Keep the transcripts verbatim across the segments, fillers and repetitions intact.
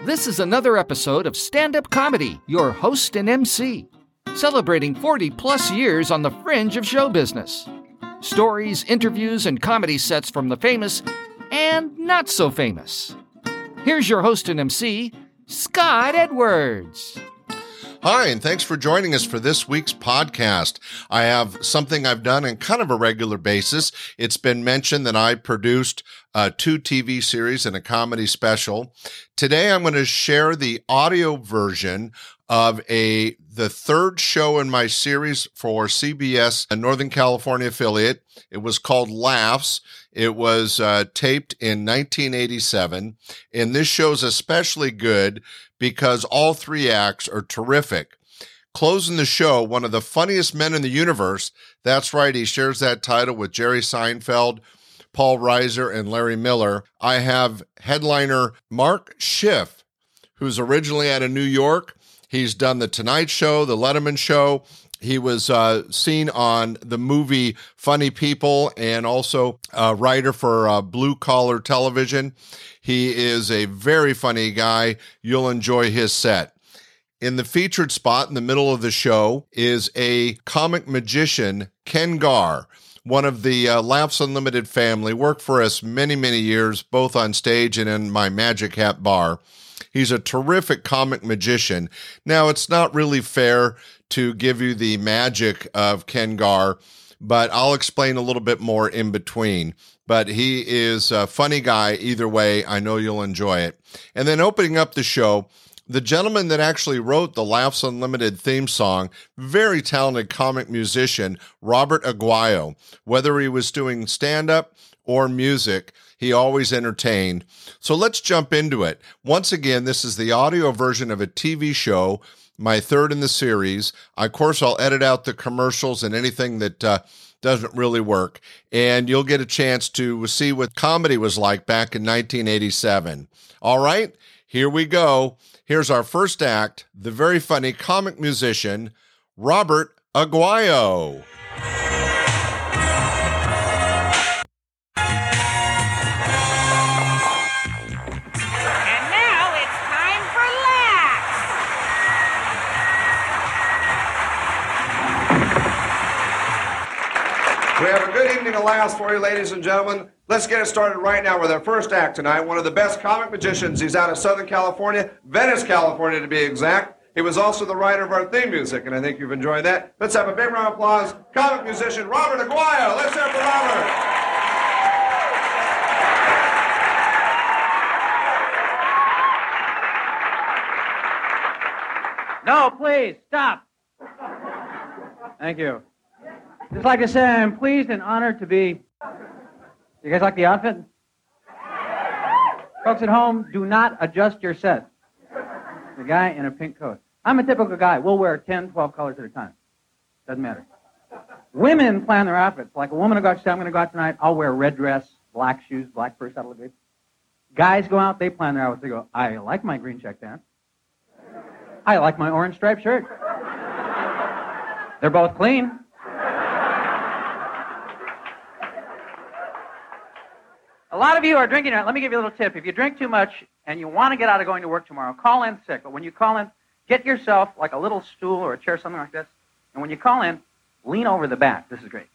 This is another episode of Stand Up Comedy, your host and M C, celebrating forty plus years on the fringe of show business. Stories, interviews, and comedy sets from the famous and not so famous. Here's your host and M C, Scott Edwards. Hi, and thanks for joining us for this week's podcast. I have something I've done on kind of a regular basis. It's been mentioned that I produced uh, two T V series and a comedy special. Today, I'm going to share the audio version of a the third show in my series for C B S, a Northern California affiliate. It was called Laughs. It was uh, taped in nineteen eighty-seven, and this show's especially good because all three acts are terrific. Closing the show, one of the funniest men in the universe. That's right, he shares that title with Jerry Seinfeld, Paul Reiser, and Larry Miller. I have headliner Mark Schiff, who's originally out of New York. He's done The Tonight Show, The Letterman Show. He was uh, seen on the movie Funny People and also a writer for uh, Blue Collar Television. He is a very funny guy. You'll enjoy his set. In the featured spot in the middle of the show is a comic magician, Ken Gar, one of the uh, Laughs Unlimited family, worked for us many, many years, both on stage and in my Magic Hat bar. He's a terrific comic magician. Now, it's not really fair to give you the magic of Ken Gar, but I'll explain a little bit more in between. But he is a funny guy either way. I know you'll enjoy it. And then opening up the show, the gentleman that actually wrote the Laughs Unlimited theme song, very talented comic musician, Robert Aguayo. Whether he was doing stand-up or music, he always entertained. So let's jump into it. Once again, this is the audio version of a T V show, my third in the series. Of course, I'll edit out the commercials and anything that uh, doesn't really work. And you'll get a chance to see what comedy was like back in nineteen eighty-seven. All right, here we go. Here's our first act, the very funny comic musician, Robert Aguayo. We have a good evening of laughs for you, ladies and gentlemen. Let's get it started right now with our first act tonight. One of the best comic magicians. He's out of Southern California, Venice, California to be exact. He was also the writer of our theme music, and I think you've enjoyed that. Let's have a big round of applause. Comic musician Robert Aguayo. Let's hear it for Robert. No, please, stop. Thank you. Just like to say, I'm pleased and honored to be... You guys like the outfit? Folks at home, do not adjust your set. The guy in a pink coat. I'm a typical guy. We'll wear ten, twelve colors at a time. Doesn't matter. Women plan their outfits. Like a woman will go out and say, I'm going to go out tonight. I'll wear a red dress, black shoes, black purse. That'll look good. Guys go out, they plan their outfits. They go, I like my green check pants. I like my orange striped shirt. They're both clean. A lot of you are drinking. Let me give you a little tip. If you drink too much and you want to get out of going to work tomorrow, call in sick. But when you call in, get yourself like a little stool or a chair, something like this. And when you call in, lean over the back. This is great.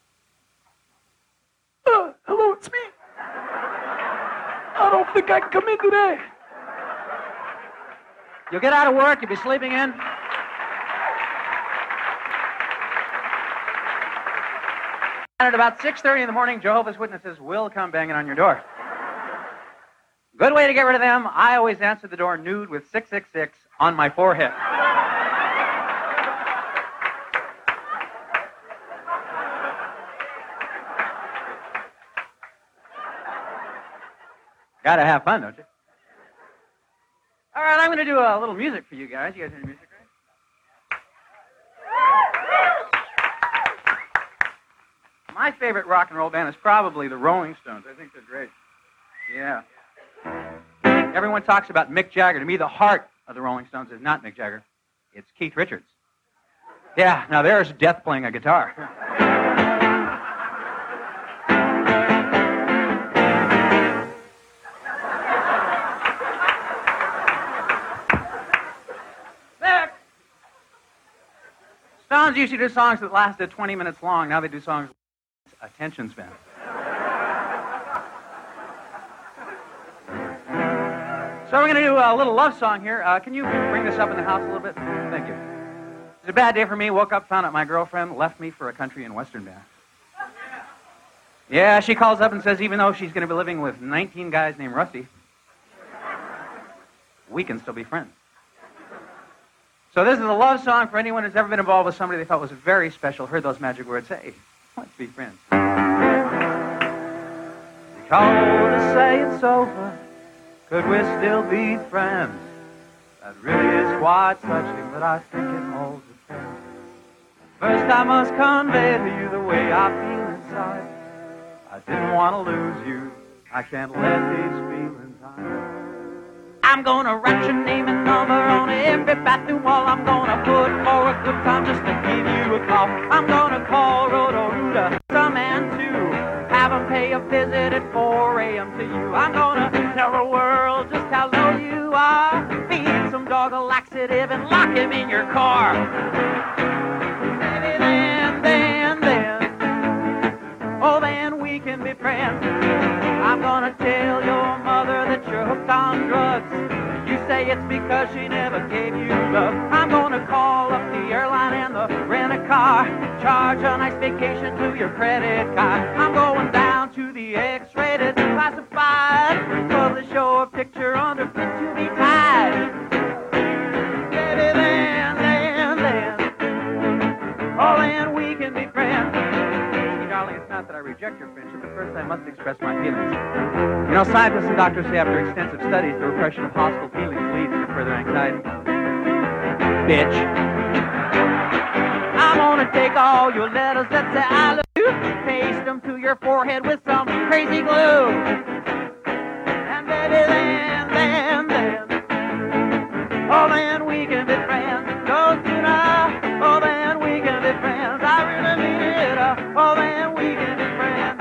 Uh, hello, it's me. I don't think I can come in today. You'll get out of work. You'll be sleeping in. And at about six thirty in the morning, Jehovah's Witnesses will come banging on your door. Good way to get rid of them. I always answer the door nude with six six six on my forehead. Gotta have fun, don't you? All right, I'm going to do a little music for you guys. You guys hear the music, right? My favorite rock and roll band is probably the Rolling Stones. I think they're great. Yeah. Everyone talks about Mick Jagger. To me, the heart of the Rolling Stones is not Mick Jagger. It's Keith Richards. Yeah, now there's Death playing a guitar. Clowns used to do songs that lasted twenty minutes long. Now they do songs with attention span. So we're going to do a little love song here. Uh, can you bring this up in the house a little bit? Thank you. It's a bad day for me. Woke up, found out my girlfriend left me for a country and western band. Yeah, she calls up and says even though she's going to be living with nineteen guys named Rusty, we can still be friends. So this is a love song for anyone who's ever been involved with somebody they felt was very special, heard those magic words, hey, let's be friends. You called to say it's over, could we still be friends? That really is quite touching, but I think it all depends. First I must convey to you the way I feel inside. I didn't want to lose you, I can't let these feelings hide. I'm gonna write your name and number on every bathroom wall. I'm gonna put for a good time just to give you a call. I'm gonna call Roto-Rooter, some man too. Have him pay a visit at four a.m. to you. I'm gonna tell the world just how low you are. Feed some dog a laxative and lock him in your car. Maybe then, then, then, oh then we can be friends. I'm gonna tell your mother that you're hooked on drugs. You say it's because she never gave you love. I'm gonna call up the airline and the rent-a-car. Charge a nice vacation to your credit card. I'm going down to the X-rated classified. Publish your picture under fit to be tied. Baby, then, then, then, oh, then we can be friends. Hey, darling, it's not that I reject your friendship, but first I must express my feelings. You know, scientists and doctors say after extensive studies, the repression of hostile feelings leads to further anxiety. Bitch. I'm gonna take all your letters that say I love you, paste them to your forehead with some crazy glue. And baby, then, then, then, oh, then we can be friends. Don't you know? Oh, then we can be friends. I really mean it. Uh, oh, then we can be friends.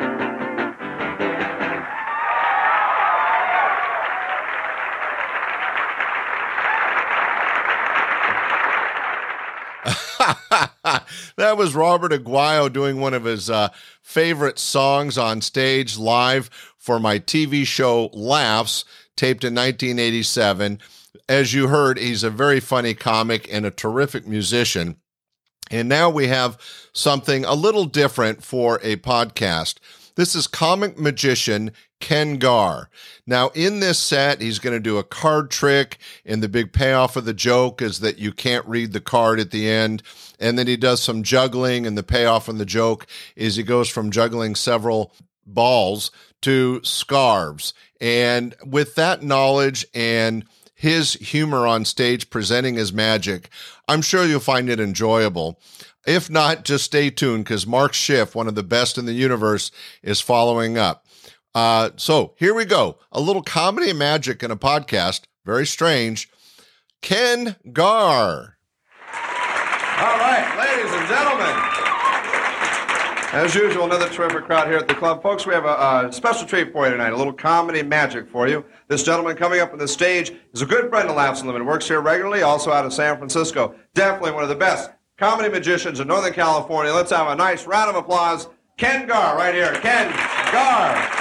That was Robert Aguayo doing one of his uh, favorite songs on stage live for my T V show Laughs, taped in nineteen eighty-seven. As you heard, he's a very funny comic and a terrific musician. And now we have something a little different for a podcast. This is comic magician Ken Gar. Now, in this set, he's going to do a card trick, and the big payoff of the joke is that you can't read the card at the end. And then he does some juggling, and the payoff in the joke is he goes from juggling several balls to scarves. And with that knowledge and his humor on stage presenting his magic, I'm sure you'll find it enjoyable. If not, just stay tuned because Mark Schiff, one of the best in the universe, is following up. Uh, so here we go. A little comedy and magic in a podcast. Very strange. Ken Gar. All right, ladies and gentlemen. As usual, another terrific crowd here at the club. Folks, we have a, a special treat for you tonight, a little comedy magic for you. This gentleman coming up on the stage is a good friend of Laughs Unlimited, works here regularly, also out of San Francisco. Definitely one of the best comedy magicians in Northern California. Let's have a nice round of applause. Ken Gar, right here. Ken Gar.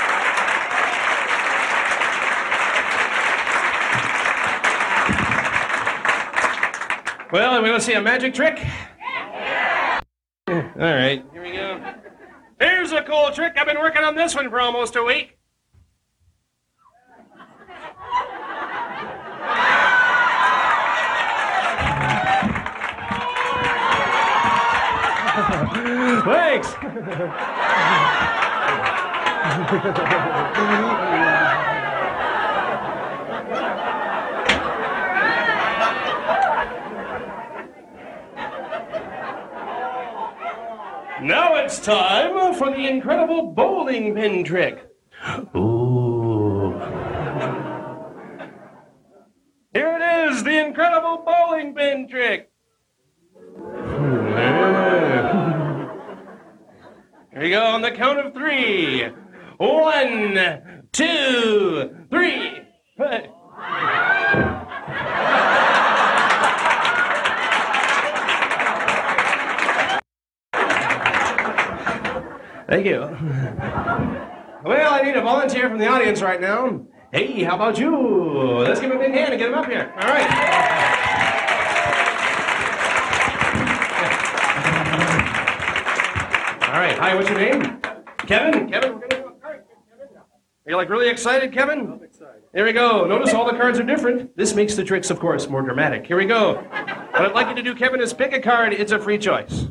Well, are we going to see a magic trick? Yeah. All right, here we go. Here's a cool trick. I've been working on this one for almost a week. Thanks. Now it's time for the incredible bowling pin trick. Ooh. Here it is, the incredible bowling pin trick. Here we go on the count of three. One, two, three. Hey. Thank you. Well, I need a volunteer from the audience right now. Hey, how about you? Let's give him a big hand and get him up here. All right. All right. Hi, what's your name? Kevin? Kevin, we're going to do a card. Kevin. Are you like really excited, Kevin? I'm excited. Here we go. Notice all the cards are different. This makes the tricks, of course, more dramatic. Here we go. What I'd like you to do, Kevin, is pick a card. It's a free choice.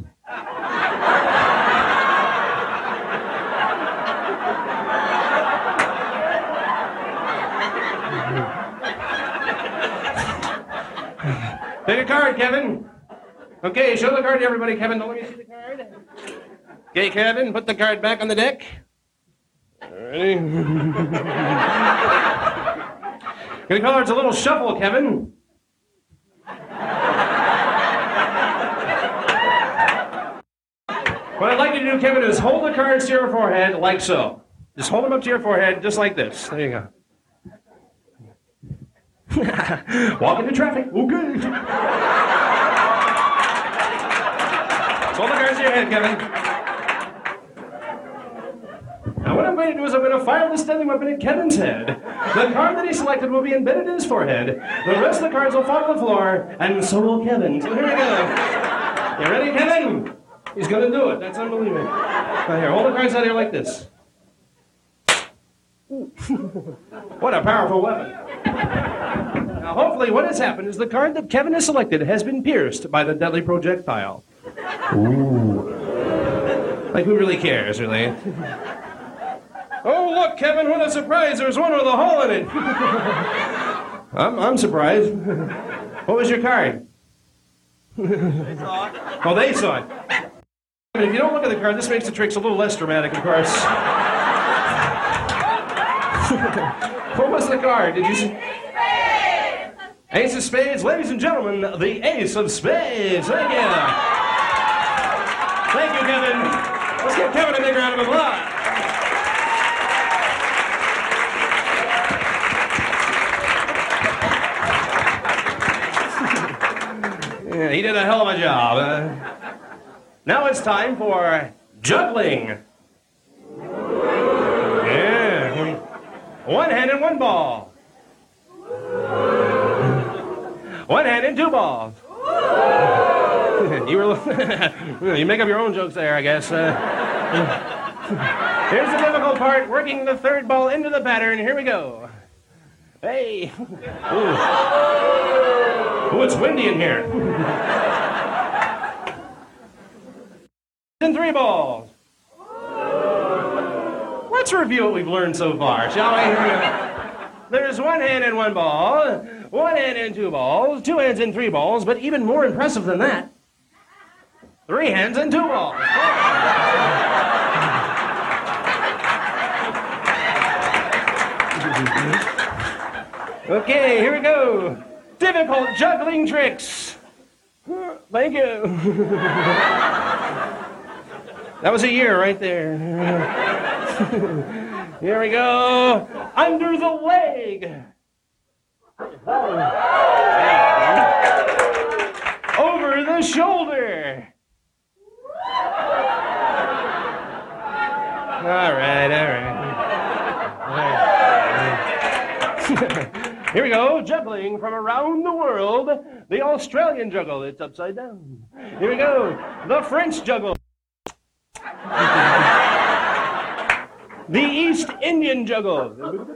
Pick a card, Kevin. Okay, show the card to everybody, Kevin. Don't let me see the card. Okay, Kevin, put the card back on the deck. Ready? Gonna call it a little shuffle, Kevin. What I'd like you to do, Kevin, is hold the cards to your forehead like so. Just hold them up to your forehead just like this. There you go. Walk into traffic. Okay. Hold the cards to your head, Kevin. Now, what I'm going to do is I'm going to fire the stepping weapon at Kevin's head. The card that he selected will be embedded in his forehead. The rest of the cards will fall on the floor, and so will Kevin. So here we go. You ready, Kevin? He's going to do it. That's unbelievable. Now, here, hold the cards out here like this. What a powerful weapon. Now, hopefully, what has happened is the card that Kevin has selected has been pierced by the deadly projectile. Ooh. Like, who really cares, really? Oh, look, Kevin, what a surprise. There's one with a hole in it. I'm, I'm surprised. What was your card? They saw it. Oh, they saw it. I mean, if you don't look at the card, this makes the tricks a little less dramatic, of course. What was the card? Did you see? Ace of Spades. Ladies and gentlemen, the Ace of Spades. Thank you. Thank you, Kevin. Let's give Kevin a big round of applause. Yeah, he did a hell of a job. Uh, now it's time for juggling. Yeah. One hand and one ball. One hand and two balls. You were you make up your own jokes there, I guess. Uh, here's the difficult part, working the third ball into the pattern. Here we go. Hey. Ooh. Ooh, it's windy in here. And three balls. Let's review what we've learned so far, shall we? There's one hand and one ball, one hand and two balls, two hands and three balls, but even more impressive than that, three hands and two balls. Okay, here we go. Difficult juggling tricks. Thank you. That was a year right there. Here we go. Under the leg. Over the shoulder. All right, all right. All right. Here we go, juggling from around the world. The Australian juggle, it's upside down. Here we go, the French juggle. The East Indian juggle.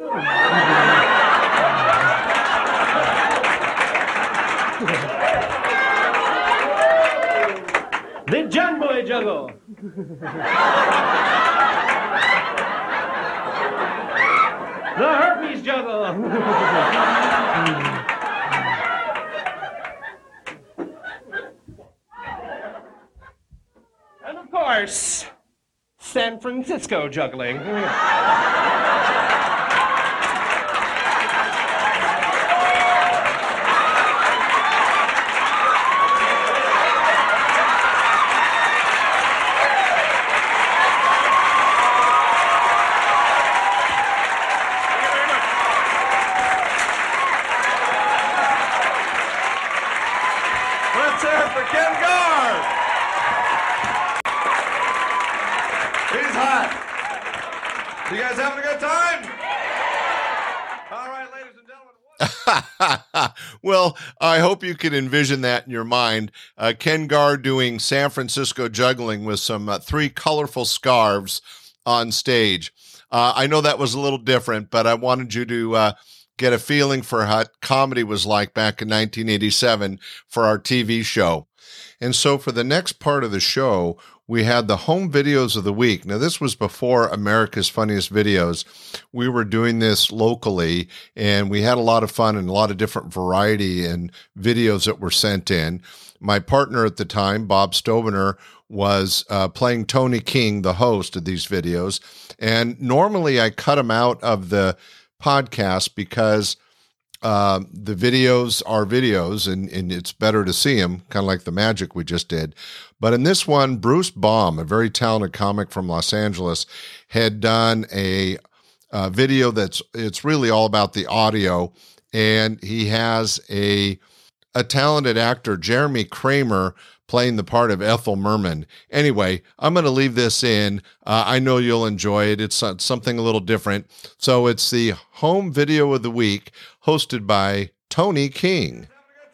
The John Boy juggle. The herpes juggle. And of course, San Francisco juggling. Let's hear it for Ken Gar. He's hot. having a good time? All right, ladies and gentlemen. Well, I hope you can envision that in your mind. Uh, Ken Gar doing San Francisco juggling with some uh, three colorful scarves on stage. Uh, I know that was a little different, but I wanted you to uh, get a feeling for how comedy was like back in nineteen eighty-seven for our T V show. And so for the next part of the show, we had the home videos of the week. Now, this was before America's Funniest Videos. We were doing this locally, and we had a lot of fun and a lot of different variety and videos that were sent in. My partner at the time, Bob Stobener, was uh, playing Tony King, the host of these videos. And normally I cut him out of the podcast because uh, the videos are videos, and, and it's better to see them, kind of like the magic we just did. But in this one, Bruce Baum, a very talented comic from Los Angeles, had done a, a video that's it's really all about the audio, and he has a a talented actor, Jeremy Kramer, playing the part of Ethel Merman. Anyway, I'm going to leave this in. Uh, I know you'll enjoy it. It's uh, something a little different. So it's the home video of the week, hosted by Tony King.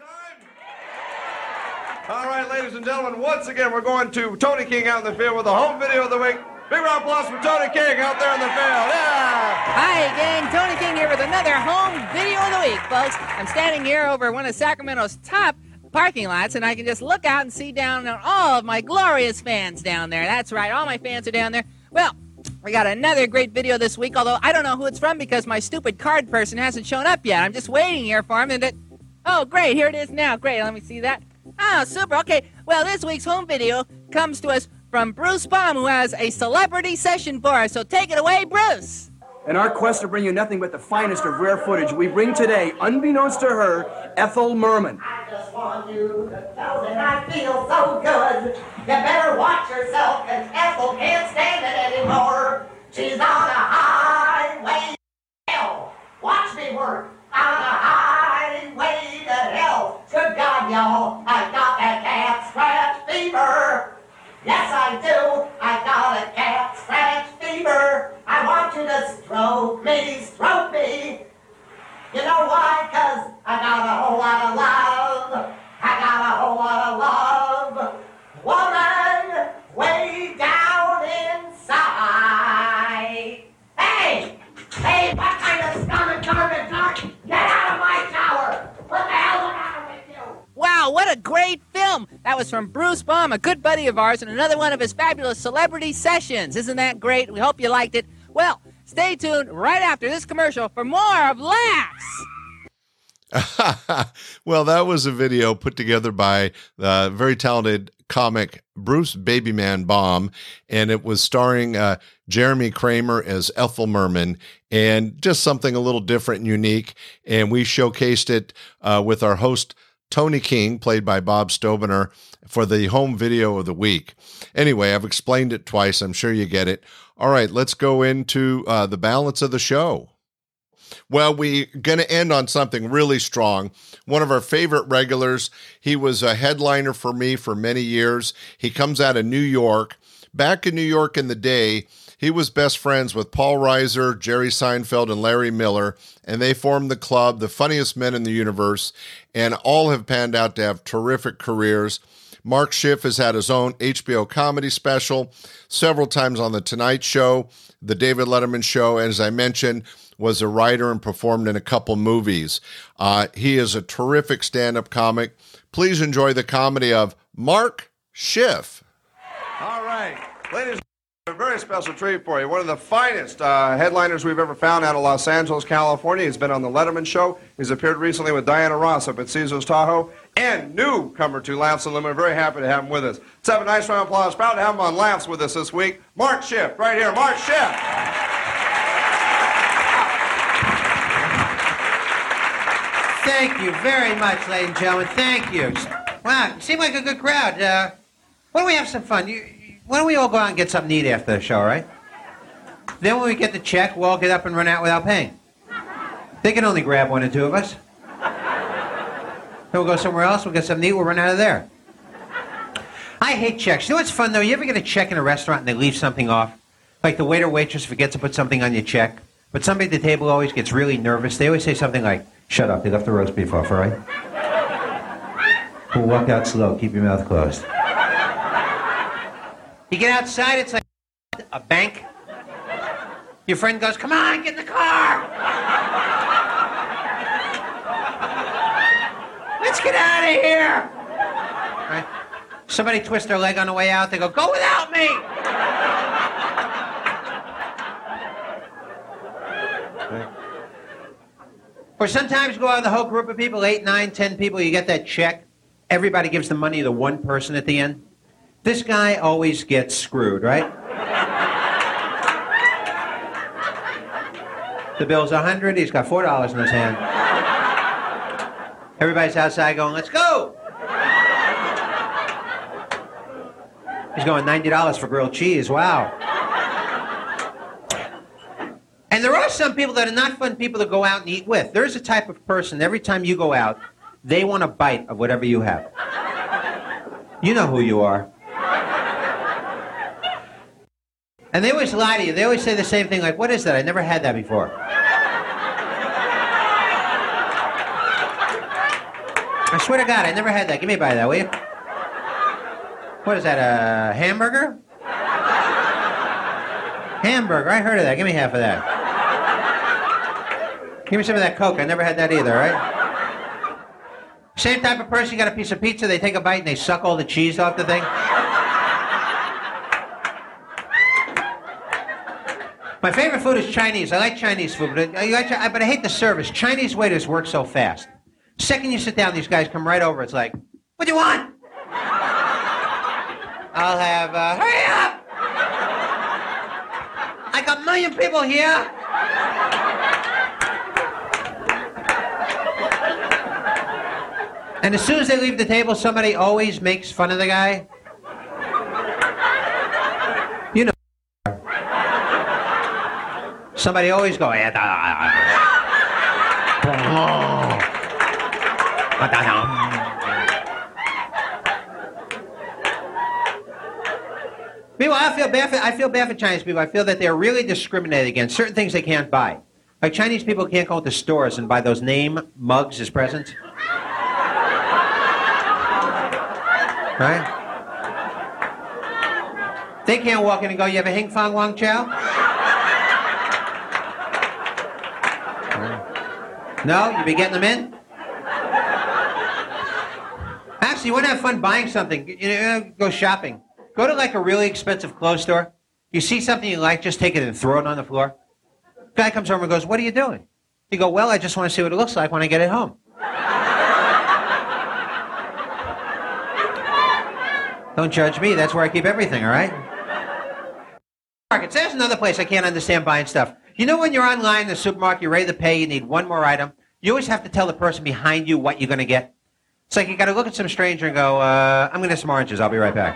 All right, ladies and gentlemen, once again, we're going to Tony King out in the field with the home video of the week. Big round of applause for Tony King out there in the field. Yeah! Hi, gang. Tony King here with another home video of the week, folks. I'm standing here over one of Sacramento's top parking lots, and I can just look out and see down on all of my glorious fans down there. That's right, all my fans are down there. Well, we got another great video this week, although I don't know who it's from because my stupid card person hasn't shown up yet. I'm just waiting here for him. And it, oh, great, here it is now. Great, let me see that. Oh, super. Okay, well, this week's home video comes to us from Bruce Baum, who has a celebrity session for us. So take it away, Bruce. In our quest to bring you nothing but the finest of rare footage, we bring today, unbeknownst to her, Ethel Merman. I just want you to know that I feel so good. You better watch yourself, because Ethel can't stand it anymore. She's on a highway to hell. Watch me work. On a highway to hell. Good God, y'all, I got that cat scratch fever. Yes, I do. I got a cat scratch fever. I want you to stroke me, stroke me. You know why? 'Cause I got a whole lot of love. I got a whole lot of love. Woman, way down inside. Hey! Hey, what kind of scum and garbage are you? Get out of my tower! What the hell's the matter with you? Wow, what a great film! That was from Bruce Baum, a good buddy of ours, and another one of his fabulous celebrity sessions. Isn't that great? We hope you liked it. Well, stay tuned right after this commercial for more of Laughs. Well, that was a video put together by the very talented comic Bruce Babyman Baum, and it was starring uh, Jeremy Kramer as Ethel Merman, and just something a little different and unique. And we showcased it uh, with our host, Tony King, played by Bob Stobener, for the home video of the week. Anyway, I've explained it twice. I'm sure you get it. All right, let's go into uh, the balance of the show. Well, we're going to end on something really strong. One of our favorite regulars. He was a headliner for me for many years. He comes out of New York. Back in New York in the day, he was best friends with Paul Reiser, Jerry Seinfeld, and Larry Miller, and they formed the club, The Funniest Men in the Universe, and all have panned out to have terrific careers. Mark Schiff has had his own H B O comedy special, several times on The Tonight Show, The David Letterman Show, and as I mentioned, was a writer and performed in a couple movies. Uh, he is a terrific stand-up comic. Please enjoy the comedy of Mark Schiff. All right, ladies. A very special treat for you. One of the finest uh, headliners we've ever found out of Los Angeles, California. He's been on The Letterman Show. He's appeared recently with Diana Ross up at Caesar's Tahoe. And newcomer to Laughs Unlimited. Very happy to have him with us. Let's have a nice round of applause. Proud to have him on Laughs with us this week. Mark Schiff, right here. Mark Schiff. Thank you very much, ladies and gentlemen. Thank you. Wow, you seem like a good crowd. Uh, why don't we have some fun? You, Why don't we all go out and get something to eat after the show, right? Then when we get the check, we'll all get up and run out without paying. They can only grab one or two of us. Then we'll go somewhere else, we'll get something to eat, we'll run out of there. I hate checks. You know what's fun, though? You ever get a check in a restaurant and they leave something off? Like the waiter waitress forgets to put something on your check, but somebody at the table always gets really nervous. They always say something like, shut up, they left the roast beef off, all right? We'll walk out slow, keep your mouth closed. You get outside, it's like a bank. Your friend goes, come on, get in the car! Let's get out of here! Right? Somebody twists their leg on the way out, they go, go without me! Right? Or sometimes you go out with a whole group of people, eight, nine, ten people, you get that check. Everybody gives the money to one person at the end. This guy always gets screwed, right? The bill's a hundred, he's got four dollars in his hand. Everybody's outside going, let's go! He's going ninety dollars for grilled cheese, wow. And there are some people that are not fun people to go out and eat with. There's a type of person, every time you go out, they want a bite of whatever you have. You know who you are. And they always lie to you. They always say the same thing, like, what is that? I never had that before. I swear to God, I never had that. Give me a bite of that, will you? What is that, a hamburger? Hamburger, I heard of that. Give me half of that. Give me some of that Coke. I never had that either, right? Same type of person, you got a piece of pizza, they take a bite and they suck all the cheese off the thing. My favorite food is Chinese. I like Chinese food, but I, like, but I hate the service. Chinese waiters work so fast. Second you sit down, these guys come right over. It's like, what do you want? I'll have, uh, hurry up! I got a million people here. And as soon as they leave the table, somebody always makes fun of the guy. You know. Somebody always go, Meanwhile, I feel bad for, I feel bad for Chinese people. I feel that they're really discriminated against. Certain things they can't buy. Like Chinese people can't go into stores and buy those name mugs as presents. Right? They can't walk in and go, you have a Hing Fong Wang Chow? No? You be getting them in? Actually, you want to have fun buying something, you know, go shopping. Go to like a really expensive clothes store. You see something you like, just take it and throw it on the floor. Guy comes over and goes, what are you doing? You go, well, I just want to see what it looks like when I get it home. Don't judge me. That's where I keep everything, all right? Markets. There's another place I can't understand buying stuff. You know when you're online in the supermarket, you're ready to pay, you need one more item, you always have to tell the person behind you what you're going to get. It's like you got to look at some stranger and go, uh, I'm going to get some oranges. I'll be right back.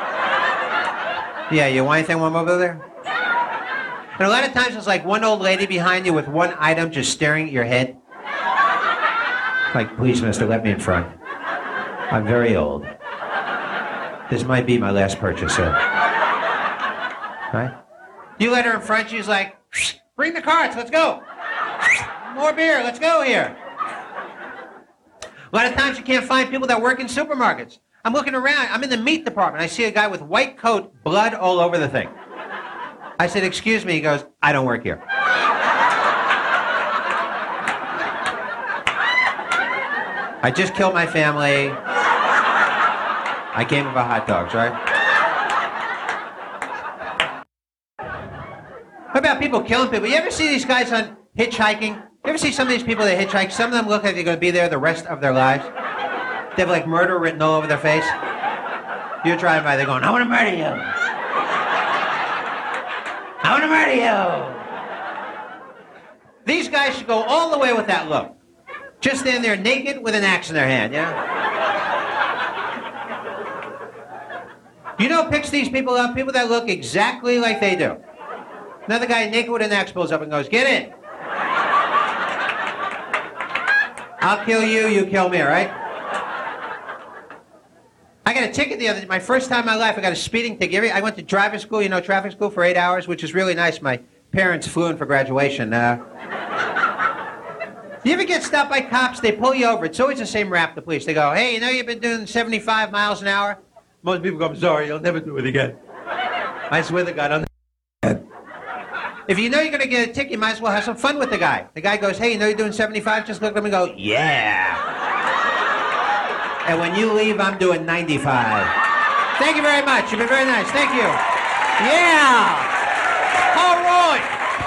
Yeah, you want anything while I'm over there? And a lot of times it's like one old lady behind you with one item just staring at your head. Like, please, mister, let me in front. I'm very old. This might be my last purchase, sir. Right? You let her in front, she's like, bring the carts, let's go. More beer, let's go here. A lot of times you can't find people that work in supermarkets. I'm looking around, I'm in the meat department. I see a guy with white coat, blood all over the thing. I said, excuse me, he goes, I don't work here. I just killed my family. I came about hot dogs, right? What about people killing people? You ever see these guys on hitchhiking? You ever see some of these people that hitchhike? Some of them look like they're going to be there the rest of their lives. They have like murder written all over their face. You're driving by, they're going, I want to murder you. I want to murder you. These guys should go all the way with that look. Just stand there naked with an axe in their hand, yeah? You know who picks these people up? People that look exactly like they do. Another guy naked with an axe pulls up and goes, get in. I'll kill you, you kill me, all right? I I got a ticket the other, my first time in my life, I got a speeding ticket. I went to driving school, you know, traffic school for eight hours, which is really nice. My parents flew in for graduation. Uh, you ever get stopped by cops? They pull you over. It's always the same rap, the police. They go, hey, you know you've been doing seventy-five miles an hour? Most people go, I'm sorry, you'll never do it again. I swear to God, I'll never do it. If you know you're going to get a ticket, you might as well have some fun with the guy. The guy goes, hey, you know you're doing seventy-five? Just look at him and go, yeah. And when you leave, I'm doing ninety-five. Thank you very much. You've been very nice. Thank you. Yeah. All right.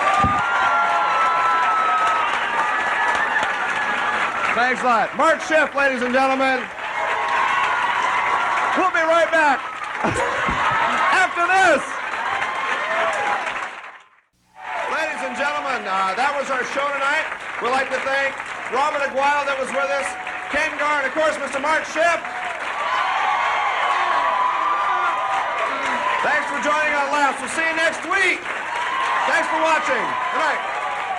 Thanks a lot. Mark Schiff, ladies and gentlemen. We'll be right back after this. Ladies and gentlemen, uh, that was our show tonight. We'd like to thank Robert Aguayo that was with us, Ken Gar, and of course, Mister Mark Schiff. Thanks for joining on Laughs. We'll see you next week. Thanks for watching. Good night.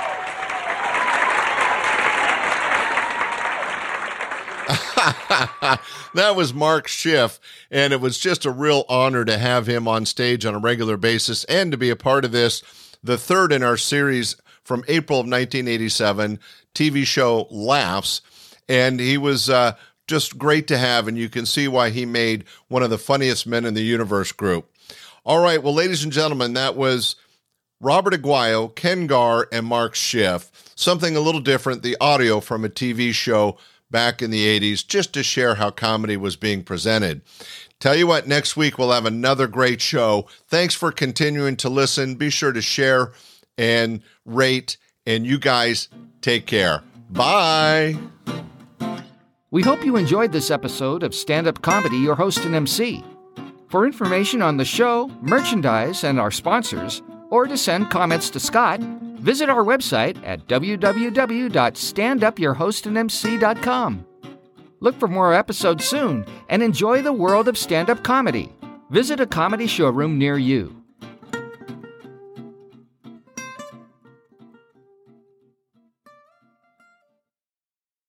That was Mark Schiff, and it was just a real honor to have him on stage on a regular basis and to be a part of this, the third in our series from April of nineteen eighty-seven, T V show Laughs. And he was uh, just great to have, and you can see why he made one of the funniest men in the universe group. All right, well, ladies and gentlemen, that was Robert Aguayo, Ken Gar, and Mark Schiff. Something a little different, the audio from a T V show back in the eighties, just to share how comedy was being presented. Tell you what, next week we'll have another great show. Thanks for continuing to listen. Be sure to share and rate, and you guys take care. Bye. We hope you enjoyed this episode of Stand Up Comedy, your host and M C. For information on the show, merchandise, and our sponsors, or to send comments to Scott, visit our website at w w w dot stand up your host and m c dot com. Look for more episodes soon and enjoy the world of stand-up comedy. Visit a comedy showroom near you.